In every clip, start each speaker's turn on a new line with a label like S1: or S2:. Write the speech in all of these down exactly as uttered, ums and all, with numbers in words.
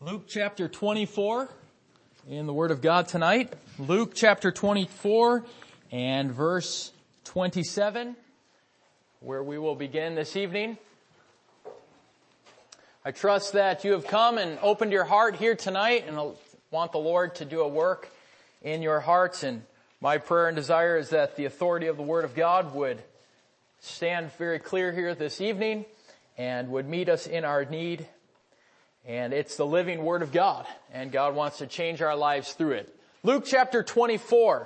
S1: Luke chapter twenty-four in the Word of God tonight. Luke chapter twenty-four and verse twenty-seven, where we will begin this evening. I trust that you have come and opened your heart here tonight and want the Lord to do a work in your hearts. And my prayer and desire is that the authority of the Word of God would stand very clear here this evening and would meet us in our need. And it's the living Word of God, and God wants to change our lives through it. Luke chapter twenty-four.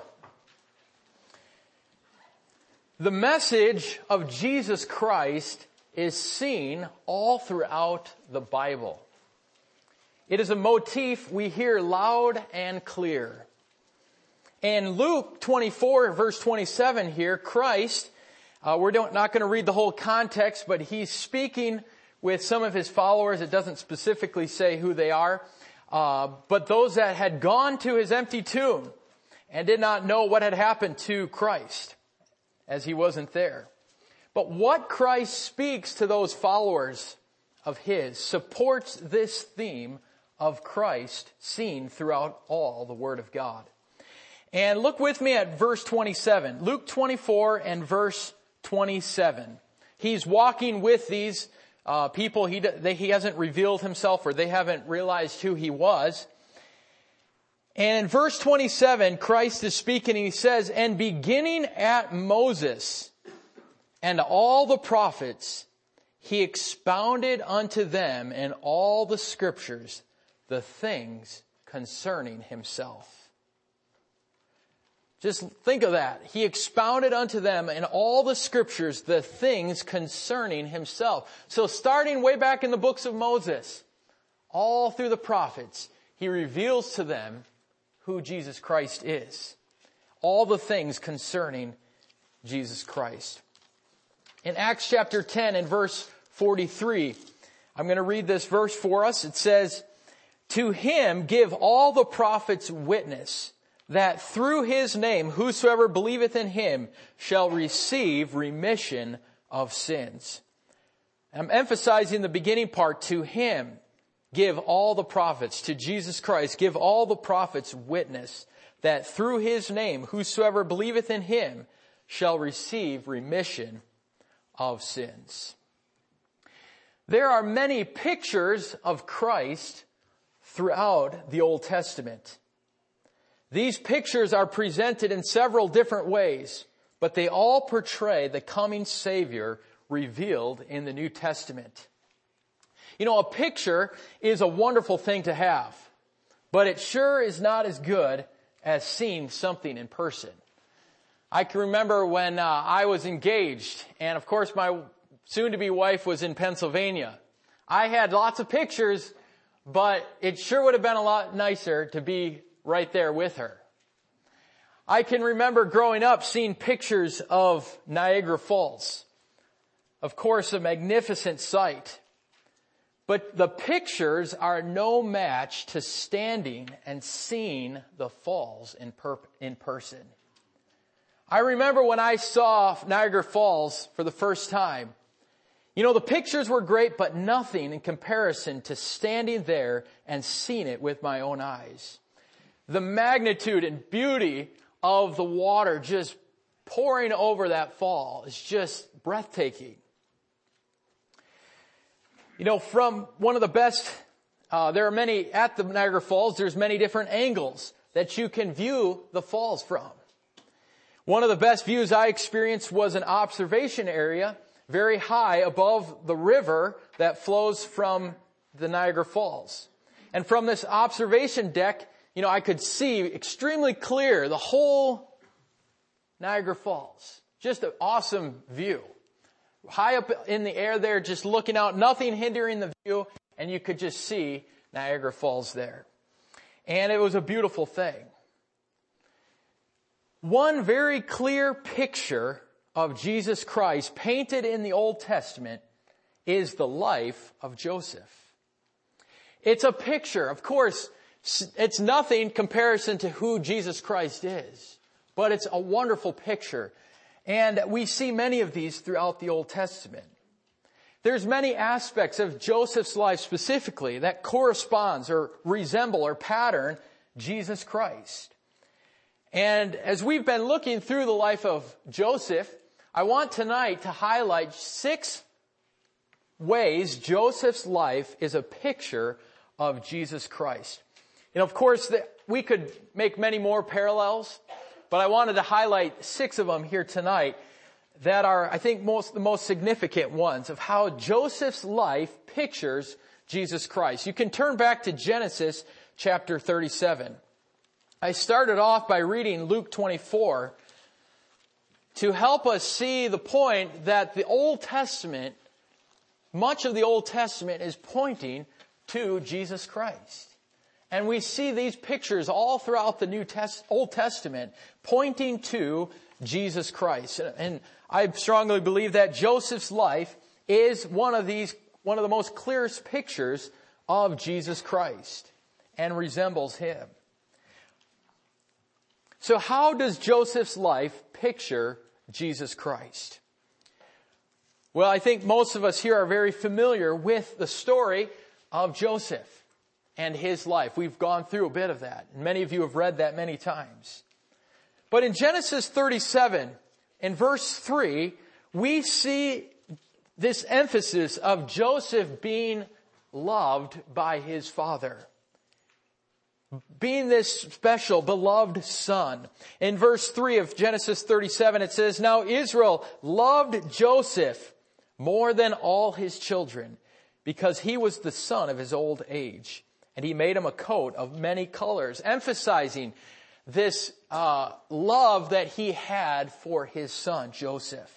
S1: The message of Jesus Christ is seen all throughout the Bible. It is a motif we hear loud and clear. In Luke twenty-four, verse twenty-seven here, Christ, uh, we're not going to read the whole context, but he's speaking with some of his followers. It doesn't specifically say who they are, uh, but those that had gone to his empty tomb and did not know what had happened to Christ as he wasn't there. But what Christ speaks to those followers of his supports this theme of Christ seen throughout all the Word of God. And look with me at verse twenty-seven. Luke twenty-four and verse twenty-seven. He's walking with these Uh, people, he, they, he hasn't revealed himself, or they haven't realized who he was. And in verse twenty-seven, Christ is speaking and he says, "And beginning at Moses and all the prophets, he expounded unto them in all the scriptures the things concerning himself." Just think of that. He expounded unto them in all the scriptures the things concerning himself. So starting way back in the books of Moses, all through the prophets, he reveals to them who Jesus Christ is. All the things concerning Jesus Christ. In Acts chapter ten and verse forty-three, I'm going to read this verse for us. It says, "To him give all the prophets witness, that through his name whosoever believeth in him shall receive remission of sins." I'm emphasizing the beginning part, to him give all the prophets, to Jesus Christ give all the prophets witness, that through his name whosoever believeth in him shall receive remission of sins. There are many pictures of Christ throughout the Old Testament. These pictures are presented in several different ways, but they all portray the coming Savior revealed in the New Testament. You know, a picture is a wonderful thing to have, but it sure is not as good as seeing something in person. I can remember when uh, I was engaged, and of course my soon-to-be wife was in Pennsylvania. I had lots of pictures, but it sure would have been a lot nicer to be right there with her. I can remember growing up seeing pictures of Niagara Falls. Of course, a magnificent sight. But the pictures are no match to standing and seeing the falls in, per- in person. I remember when I saw Niagara Falls for the first time. You know, the pictures were great, but nothing in comparison to standing there and seeing it with my own eyes. The magnitude and beauty of the water just pouring over that fall is just breathtaking. You know, from one of the best, uh, there are many, at the Niagara Falls, there's many different angles that you can view the falls from. One of the best views I experienced was an observation area very high above the river that flows from the Niagara Falls. And from this observation deck, you know, I could see extremely clear the whole Niagara Falls. Just an awesome view. High up in the air there, just looking out, nothing hindering the view, and you could just see Niagara Falls there. And it was a beautiful thing. One very clear picture of Jesus Christ painted in the Old Testament is the life of Joseph. It's a picture, of course. It's nothing in comparison to who Jesus Christ is, but it's a wonderful picture. And we see many of these throughout the Old Testament. there's many aspects of Joseph's life specifically that corresponds or resemble or pattern Jesus Christ. And as we've been looking through the life of Joseph, I want tonight to highlight six ways Joseph's life is a picture of Jesus Christ. And of course, we could make many more parallels, but I wanted to highlight six of them here tonight that are, I think, most the most significant ones of how Joseph's life pictures Jesus Christ. You can turn back to Genesis chapter thirty-seven. I started off by reading Luke twenty-four to help us see the point that the Old Testament, much of the Old Testament is pointing to Jesus Christ. And we see these pictures all throughout the New Test- Old Testament pointing to Jesus Christ. And I strongly believe that Joseph's life is one of these, one of the most clearest pictures of Jesus Christ and resembles him. So how does Joseph's life picture Jesus Christ? Well, I think most of us here are very familiar with the story of Joseph and his life. We've gone through a bit of that. And many of you have read that many times. But in Genesis thirty-seven, in verse three, we see this emphasis of Joseph being loved by his father. Being this special, beloved son. In verse three of Genesis thirty-seven, it says, "Now Israel loved Joseph more than all his children, because he was the son of his old age. And he made him a coat of many colors," emphasizing this uh, love that he had for his son, Joseph.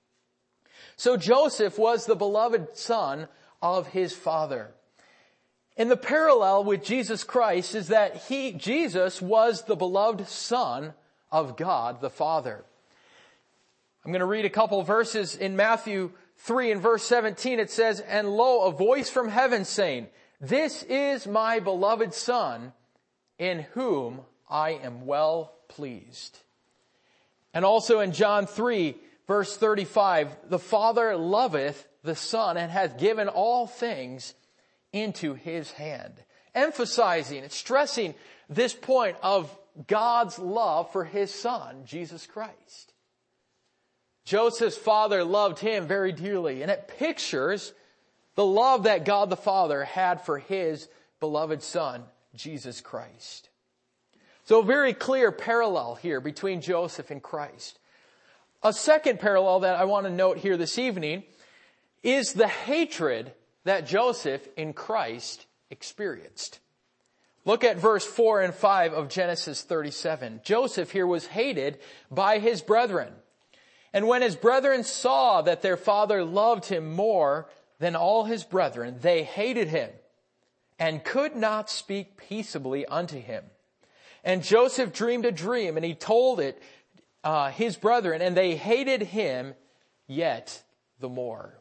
S1: So Joseph was the beloved son of his father. And the parallel with Jesus Christ is that he, Jesus, was the beloved son of God the Father. I'm going to read a couple verses in Matthew three and verse seventeen. It says, "And lo, a voice from heaven saying, 'This is my beloved Son, in whom I am well pleased.'" And also in John three, verse thirty-five, "The Father loveth the Son, and hath given all things into his hand." Emphasizing, stressing this point of God's love for his Son, Jesus Christ. Joseph's father loved him very dearly, and it pictures the love that God the Father had for his beloved Son, Jesus Christ. So a very clear parallel here between Joseph and Christ. A second parallel that I want to note here this evening is the hatred that Joseph in Christ experienced. Look at verse four and five of Genesis thirty-seven. Joseph here was hated by his brethren. "And when his brethren saw that their father loved him more than all his brethren, they hated him and could not speak peaceably unto him. And Joseph dreamed a dream, and he told it uh, his brethren, and they hated him yet the more."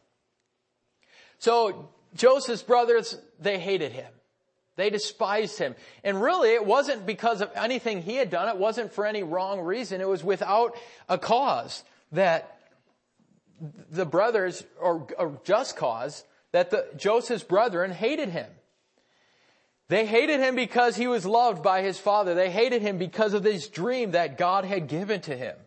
S1: So Joseph's brothers, they hated him. They despised him. And really, it wasn't because of anything he had done. It wasn't for any wrong reason. It was without a cause that the brothers, or a just cause, that the Joseph's brethren hated him. They hated him because he was loved by his father. They hated him because of this dream that God had given to him.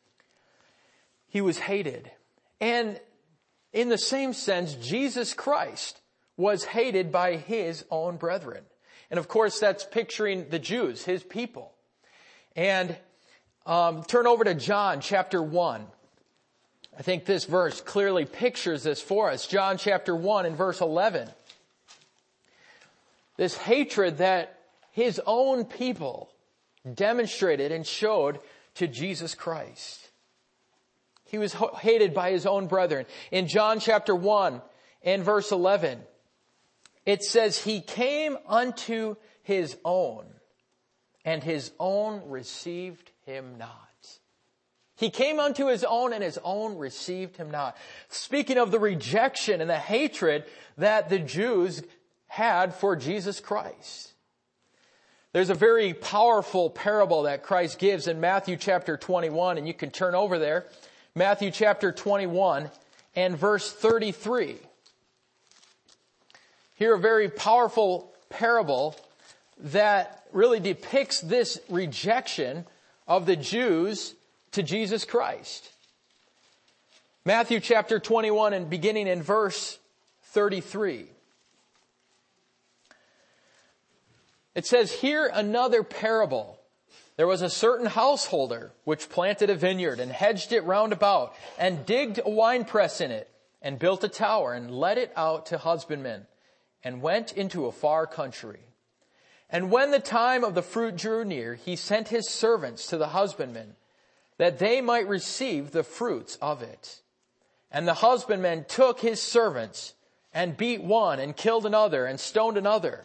S1: He was hated. And in the same sense, Jesus Christ was hated by his own brethren. And of course, that's picturing the Jews, his people. And um, turn over to John chapter one. I think this verse clearly pictures this for us. John chapter one and verse eleven. This hatred that his own people demonstrated and showed to Jesus Christ. He was hated by his own brethren. In John chapter one and verse eleven, it says, "He came unto his own, and his own received him not." He came unto his own, and his own received him not. Speaking of the rejection and the hatred that the Jews had for Jesus Christ. There's a very powerful parable that Christ gives in Matthew chapter twenty-one, and you can turn over there. Matthew chapter twenty-one and verse thirty-three. here a very powerful parable that really depicts this rejection of the Jews to Jesus Christ. Matthew chapter twenty-one and beginning in verse thirty-three. It says, "Hear another parable. There was a certain householder which planted a vineyard and hedged it round about and digged a winepress in it and built a tower and let it out to husbandmen and went into a far country. And when the time of the fruit drew near, he sent his servants to the husbandmen that they might receive the fruits of it. And the husbandmen took his servants and beat one and killed another and stoned another.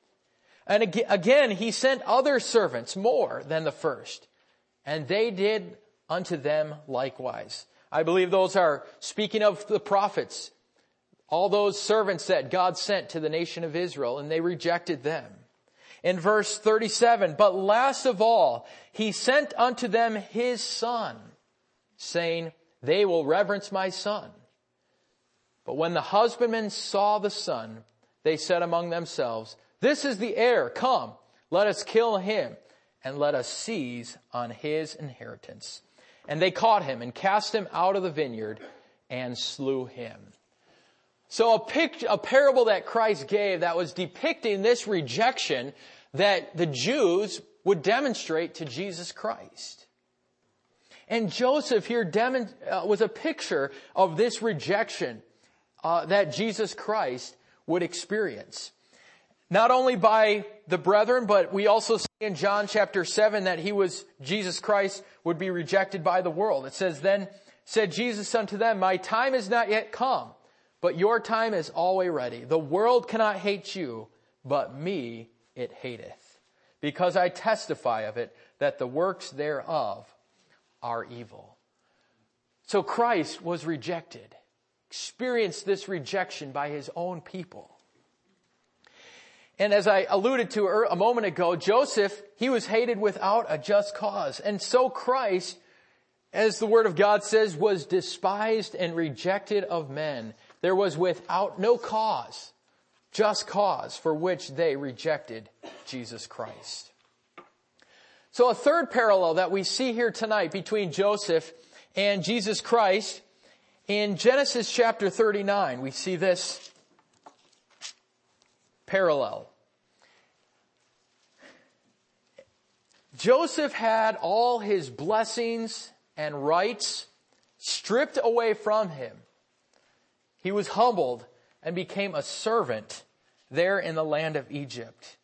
S1: And again he sent other servants more than the first, and they did unto them likewise." I believe those are speaking of the prophets, all those servants that God sent to the nation of Israel, and they rejected them. In verse thirty-seven, "But last of all, he sent unto them his son, saying, They will reverence my son. But when the husbandmen saw the son, they said among themselves, This is the heir. Come, let us kill him, and let us seize on his inheritance. And they caught him and cast him out of the vineyard and slew him." So a, pic- a parable that Christ gave that was depicting this rejection that the Jews would demonstrate to Jesus Christ. And Joseph here demon- uh, was a picture of this rejection uh, that Jesus Christ would experience. Not only by the brethren, but we also see in John chapter seven that he was, Jesus Christ would be rejected by the world. It says, "Then said Jesus unto them, My time is not yet come, but your time is always ready. The world cannot hate you, but me it hateth. Because I testify of it, that the works thereof are evil." So Christ was rejected, experienced this rejection by his own people. And as I alluded to a moment ago, Joseph, he was hated without a just cause. And so Christ, as the Word of God says, was despised and rejected of men. There was without no cause, just cause for which they rejected Jesus Christ. So a third parallel that we see here tonight between Joseph and Jesus Christ, in Genesis chapter thirty-nine, we see this parallel. Joseph had all his blessings and rights stripped away from him. He was humbled and became a servant there in the land of Egypt.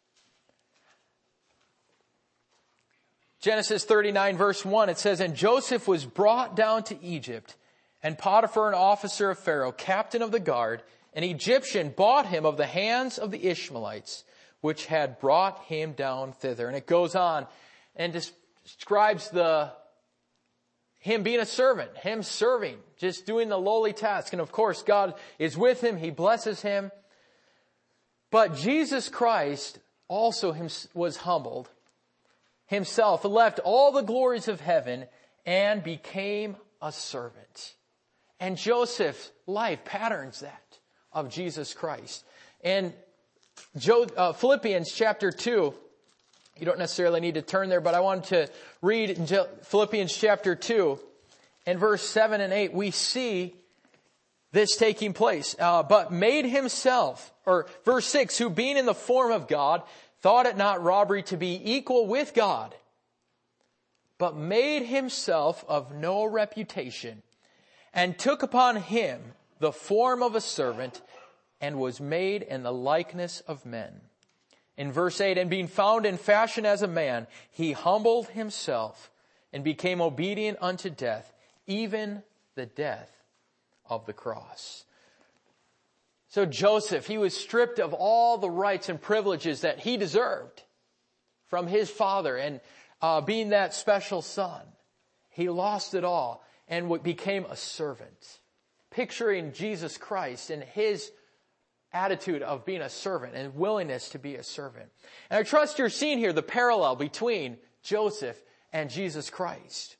S1: Genesis thirty-nine verse one, it says, "And Joseph was brought down to Egypt, and Potiphar, an officer of Pharaoh, captain of the guard, an Egyptian, bought him of the hands of the Ishmaelites, which had brought him down thither." And it goes on and describes the him being a servant, him serving, just doing the lowly task. And of course, God is with him. He blesses him. But Jesus Christ also was humbled himself, left all the glories of heaven, and became a servant. And Joseph's life patterns that of Jesus Christ. And Philippians chapter two, you don't necessarily need to turn there, but I wanted to read in Philippians chapter two and verse seven and eight. We see this taking place. Uh, but made himself, or verse six, who being in the form of God, thought it not robbery to be equal with God, but made himself of no reputation, and took upon him the form of a servant, and was made in the likeness of men. In verse eight, and being found in fashion as a man, he humbled himself and became obedient unto death, even the death of the cross. So Joseph, he was stripped of all the rights and privileges that he deserved from his father, and uh, being that special son, he lost it all and became a servant, picturing Jesus Christ and his attitude of being a servant and willingness to be a servant. And I trust you're seeing here the parallel between Joseph and Jesus Christ.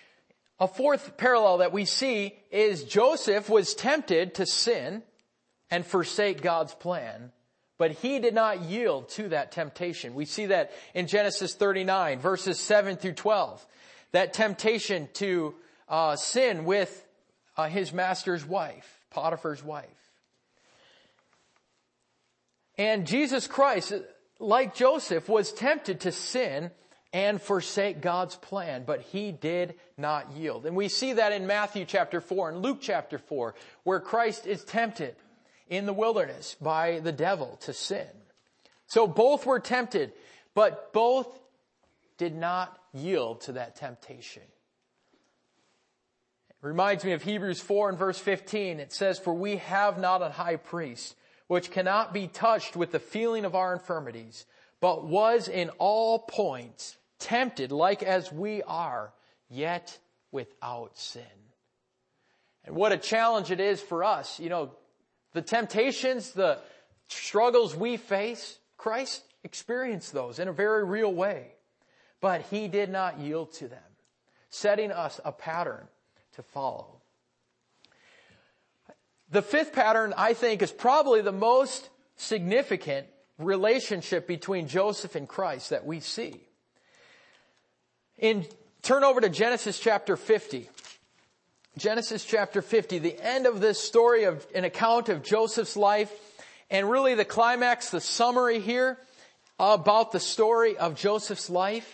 S1: A fourth parallel that we see is Joseph was tempted to sin and forsake God's plan, but he did not yield to that temptation. We see that in Genesis thirty-nine, verses seven through twelve. That temptation to uh, sin with uh, his master's wife, Potiphar's wife. And Jesus Christ, like Joseph, was tempted to sin and forsake God's plan, but he did not yield. And we see that in Matthew chapter four and Luke chapter four, where Christ is tempted in the wilderness by the devil to sin. So both were tempted, but both did not yield to that temptation. It reminds me of Hebrews four and verse fifteen. It says, "For we have not a high priest, which cannot be touched with the feeling of our infirmities, but was in all points tempted like as we are, yet without sin." And what a challenge it is for us. You know, the temptations, the struggles we face, Christ experienced those in a very real way. But he did not yield to them, setting us a pattern to follow. The fifth pattern, I think, is probably the most significant relationship between Joseph and Christ that we see. In, turn over to Genesis chapter fifty. Genesis chapter fifty, the end of this story of an account of Joseph's life, and really the climax, the summary here about the story of Joseph's life.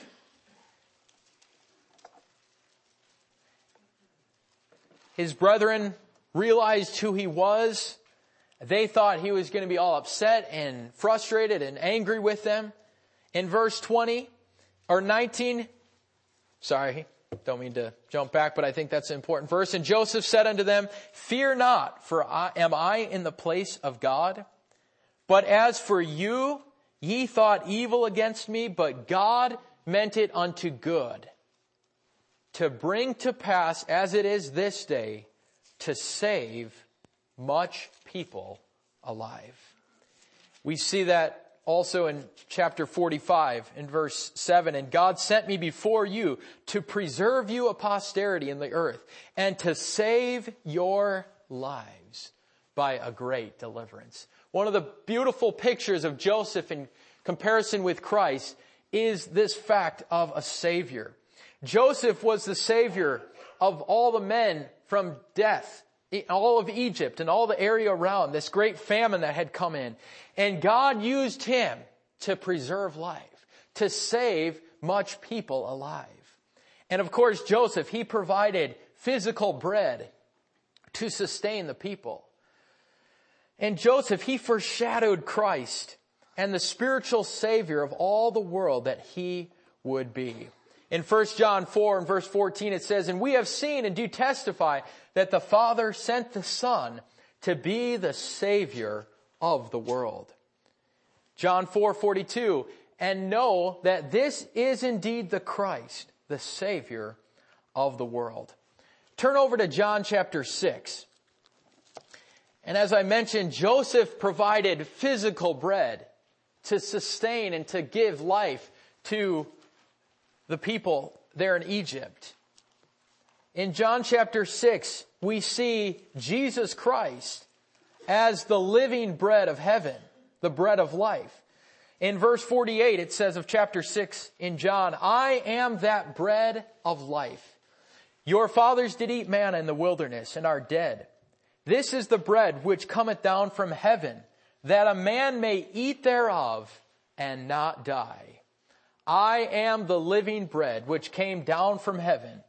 S1: His brethren realized who he was. They thought he was going to be all upset and frustrated and angry with them. In verse twenty or nineteen, sorry, don't mean to jump back, but I think that's an important verse. "And Joseph said unto them, Fear not, for I, am I in the place of God? But as for you, ye thought evil against me, but God meant it unto good, to bring to pass as it is this day, to save much people alive." We see that also in chapter forty-five in verse seven. "And God sent me before you to preserve you a posterity in the earth and to save your lives by a great deliverance." One of the beautiful pictures of Joseph in comparison with Christ is this fact of a Savior. Joseph was the Savior of all the men from death, all of Egypt and all the area around, this great famine that had come in. And God used him to preserve life, to save much people alive. And of course, Joseph, he provided physical bread to sustain the people. And Joseph, he foreshadowed Christ and the spiritual Savior of all the world that he would be. In First John four and verse fourteen, it says, "And we have seen and do testify that the Father sent the Son to be the Savior of the world." John four forty-two, "And know that this is indeed the Christ, the Savior of the world." Turn over to John chapter six. And as I mentioned, Joseph provided physical bread to sustain and to give life to the people there in Egypt. In John chapter six, we see Jesus Christ as the living bread of heaven, the bread of life. In verse forty-eight, it says of chapter six in John, "I am that bread of life. Your fathers did eat manna in the wilderness and are dead. This is the bread which cometh down from heaven, that a man may eat thereof and not die. I am the living bread which came down from heaven.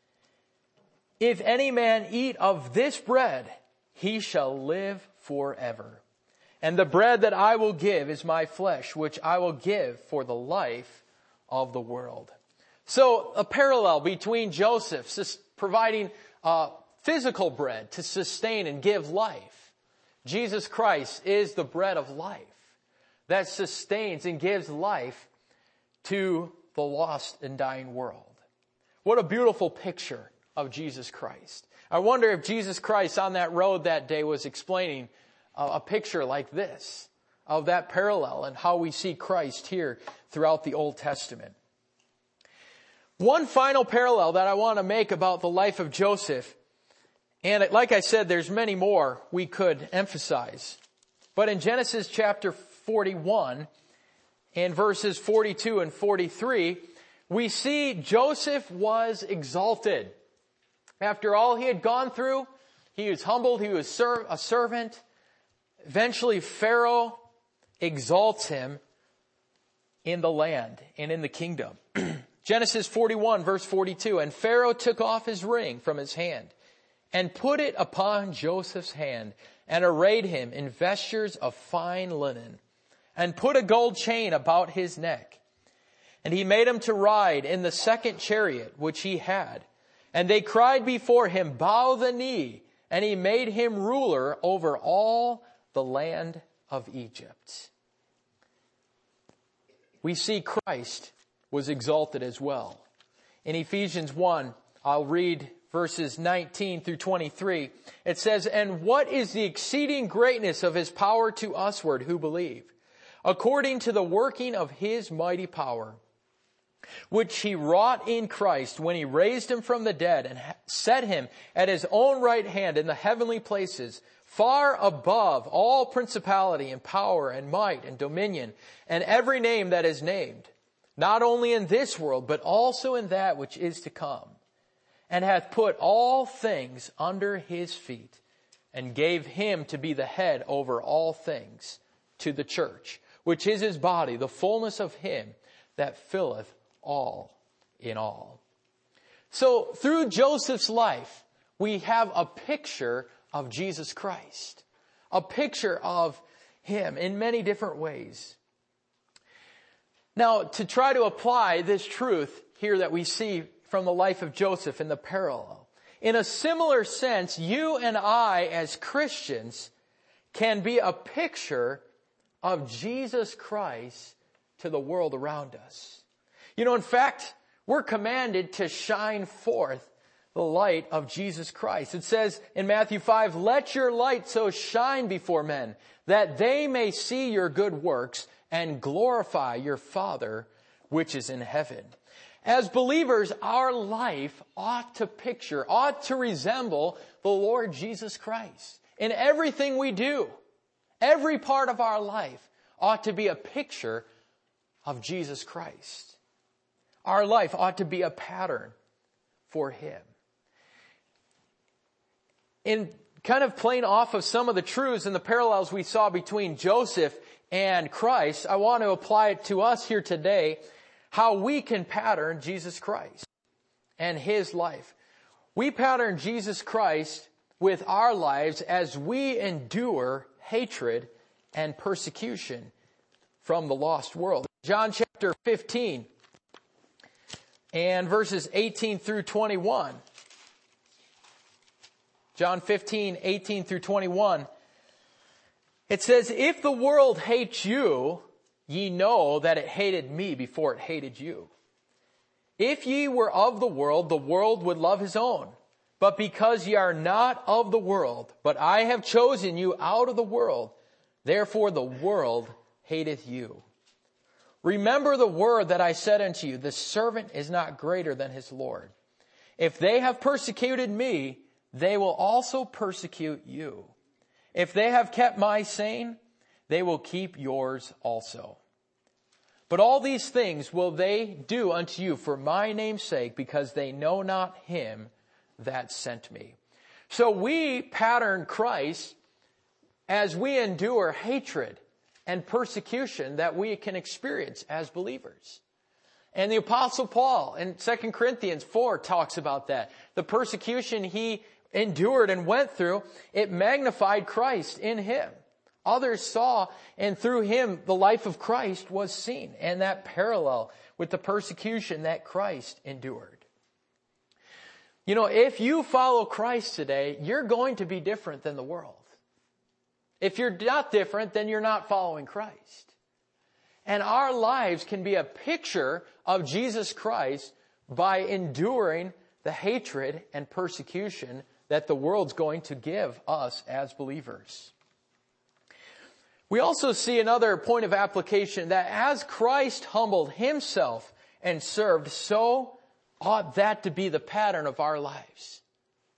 S1: If any man eat of this bread, he shall live forever. And the bread that I will give is my flesh, which I will give for the life of the world." So a parallel between Joseph providing uh, physical bread to sustain and give life. Jesus Christ is the bread of life that sustains and gives life to the lost and dying world. What a beautiful picture of Jesus Christ. I wonder if Jesus Christ on that road that day was explaining a, a picture like this, of that parallel and how we see Christ here throughout the Old Testament. One final parallel that I want to make about the life of Joseph And like I said, there's many more we could emphasize. But in Genesis chapter forty-one, in verses forty-two and forty-three, we see Joseph was exalted. After all he had gone through, he was humbled, he was ser- a servant. Eventually Pharaoh exalts him in the land and in the kingdom. Genesis forty-one verse forty-two, and Pharaoh took off his ring from his hand and put it upon Joseph's hand and arrayed him in vestures of fine linen and put a gold chain about his neck. And he made him to ride in the second chariot which he had. And they cried before him, bow the knee. And he made him ruler over all the land of Egypt. We see Christ was exalted as well. In Ephesians one, I'll read verses nineteen through twenty-three. It says, and what is the exceeding greatness of his power to usward who believe, according to the working of his mighty power, which he wrought in Christ when he raised him from the dead and set him at his own right hand in the heavenly places, far above all principality and power and might and dominion and every name that is named, not only in this world, but also in that which is to come, and hath put all things under his feet, and gave him to be the head over all things to the church, which is his body, the fullness of him that filleth all in all. So through Joseph's life, we have a picture of Jesus Christ, a picture of him in many different ways. Now, to try to apply this truth here that we see from the life of Joseph in the parallel, in a similar sense, you and I as Christians can be a picture of Jesus Christ to the world around us. You know, in fact, we're commanded to shine forth the light of Jesus Christ. It says in Matthew five, let your light so shine before men that they may see your good works and glorify your Father which is in heaven. As believers, our life ought to picture, ought to resemble the Lord Jesus Christ. In everything we do, every part of our life ought to be a picture of Jesus Christ. Our life ought to be a pattern for him. In kind of playing off of some of the truths and the parallels we saw between Joseph and Christ, I want to apply it to us here today, how we can pattern Jesus Christ and his life. We pattern Jesus Christ with our lives as we endure hatred and persecution from the lost world. John chapter fifteen and verses eighteen through twenty-one. John fifteen, eighteen through twenty-one. It says, if the world hates you, ye know that it hated me before it hated you. If ye were of the world, the world would love his own. But because ye are not of the world, but I have chosen you out of the world, therefore the world hateth you. Remember the word that I said unto you, the servant is not greater than his Lord. If they have persecuted me, they will also persecute you. If they have kept my saying, they will keep yours also. But all these things will they do unto you for my name's sake, because they know not him that sent me. So we pattern Christ as we endure hatred and persecution that we can experience as believers. And the Apostle Paul in Second Corinthians four talks about that. The persecution he endured and went through, it magnified Christ in him. Others saw, and through him, the life of Christ was seen, and that parallel with the persecution that Christ endured. You know, if you follow Christ today, you're going to be different than the world. If you're not different, then you're not following Christ. And our lives can be a picture of Jesus Christ by enduring the hatred and persecution that the world's going to give us as believers. We also see another point of application, that as Christ humbled himself and served, so ought that to be the pattern of our lives.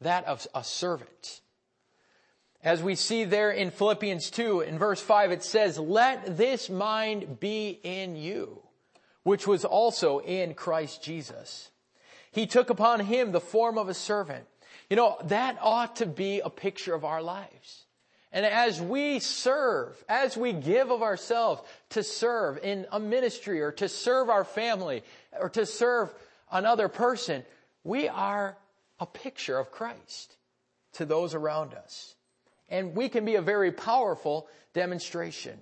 S1: that of a servant. As we see there in Philippians two, in verse five, it says, "Let this mind be in you, which was also in Christ Jesus. He took upon him the form of a servant." You know, that ought to be a picture of our lives. And as we serve, as we give of ourselves to serve in a ministry or to serve our family or to serve another person, we are a picture of Christ to those around us. And we can be a very powerful demonstration.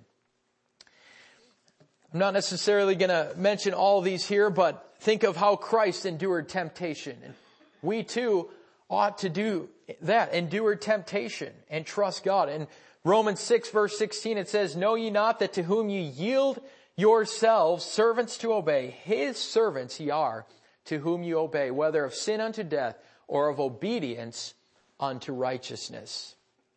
S1: I'm not necessarily going to mention all of these here, but think of how Christ endured temptation. And we too ought to do that, endure temptation and trust God. In Romans six verse sixteen it says, "Know ye not that to whom ye yield yourselves servants to obey, his servants ye are, to whom you obey, whether of sin unto death or of obedience unto righteousness."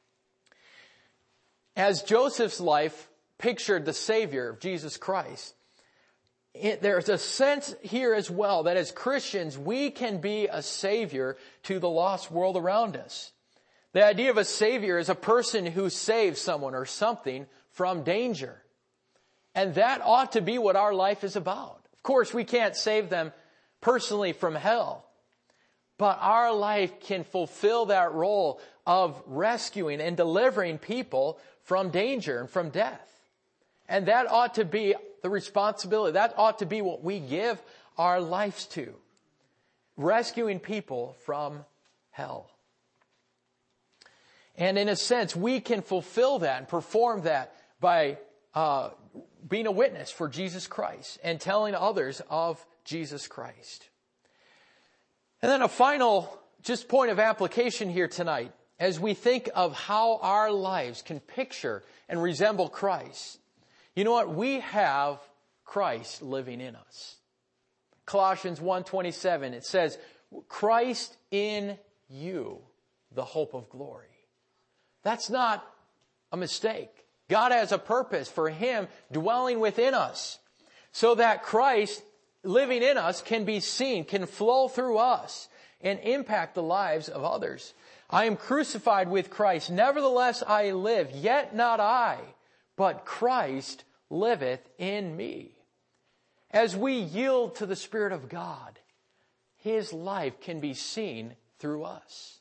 S1: As Joseph's life pictured the Savior of Jesus Christ, It, there's a sense here as well that as Christians, we can be a savior to the lost world around us. The idea of a savior is a person who saves someone or something from danger. And that ought to be what our life is about. Of course, we can't save them personally from hell, but our life can fulfill that role of rescuing and delivering people from danger and from death. And that ought to be the responsibility. That ought to be what we give our lives to. Rescuing people from hell. And in a sense, we can fulfill that and perform that by uh, being a witness for Jesus Christ and telling others of Jesus Christ. And then a final just point of application here tonight as we think of how our lives can picture and resemble Christ. You know what? We have Christ living in us. Colossians one twenty-seven, it says, "Christ in you, the hope of glory." That's not a mistake. God has a purpose for Him dwelling within us so that Christ living in us can be seen, can flow through us and impact the lives of others. "I am crucified with Christ. Nevertheless I live, yet not I, but Christ liveth in me." As we yield to the Spirit of God, His life can be seen through us.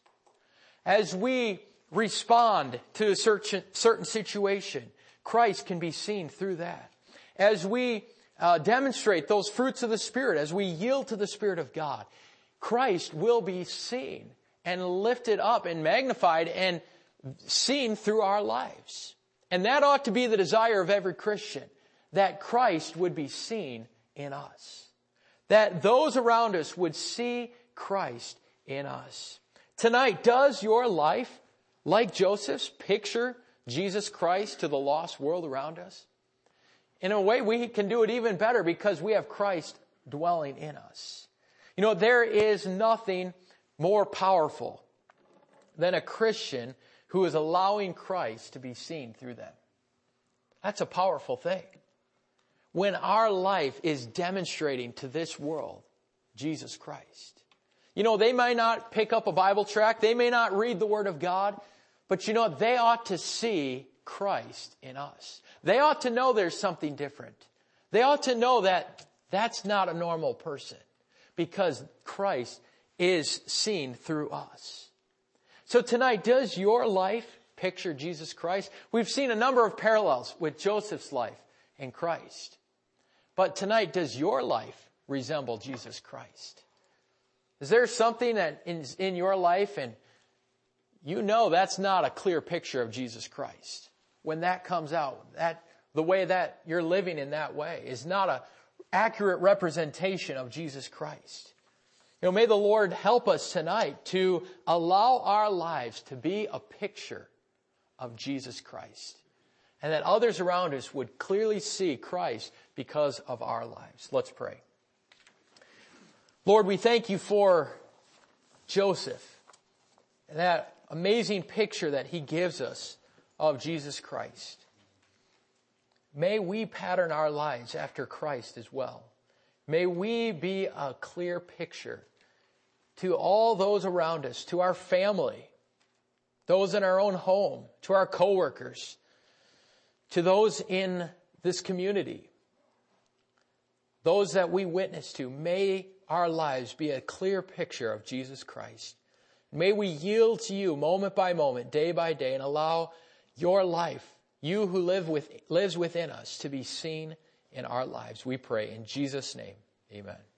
S1: As we respond to a certain, certain situation, Christ can be seen through that. As we uh, demonstrate those fruits of the Spirit, as we yield to the Spirit of God, Christ will be seen and lifted up and magnified and seen through our lives. And that ought to be the desire of every Christian, that Christ would be seen in us. That those around us would see Christ in us. Tonight, does your life, like Joseph's, picture Jesus Christ to the lost world around us? In a way, we can do it even better because we have Christ dwelling in us. You know, there is nothing more powerful than a Christian who is allowing Christ to be seen through them. That's a powerful thing. When our life is demonstrating to this world Jesus Christ. You know, they may not pick up a Bible tract, they may not read the Word of God, but you know, they ought to see Christ in us. They ought to know there's something different. They ought to know that that's not a normal person because Christ is seen through us. So tonight, does your life picture Jesus Christ? We've seen a number of parallels with Joseph's life and Christ. But tonight, does your life resemble Jesus Christ? Is there something that is in your life and you know that's not a clear picture of Jesus Christ? When that comes out, that the way that you're living in that way is not an accurate representation of Jesus Christ. You know, may the Lord help us tonight to allow our lives to be a picture of Jesus Christ. And that others around us would clearly see Christ because of our lives. Let's pray. Lord, we thank you for Joseph and that amazing picture that he gives us of Jesus Christ. May we pattern our lives after Christ as well. May we be a clear picture to all those around us, to our family, those in our own home, to our coworkers, to those in this community, those that we witness to. May our lives be a clear picture of Jesus Christ. May we yield to you moment by moment, day by day, and allow your life, you who live with, lives within us, to be seen in our lives. We pray in Jesus' name. Amen.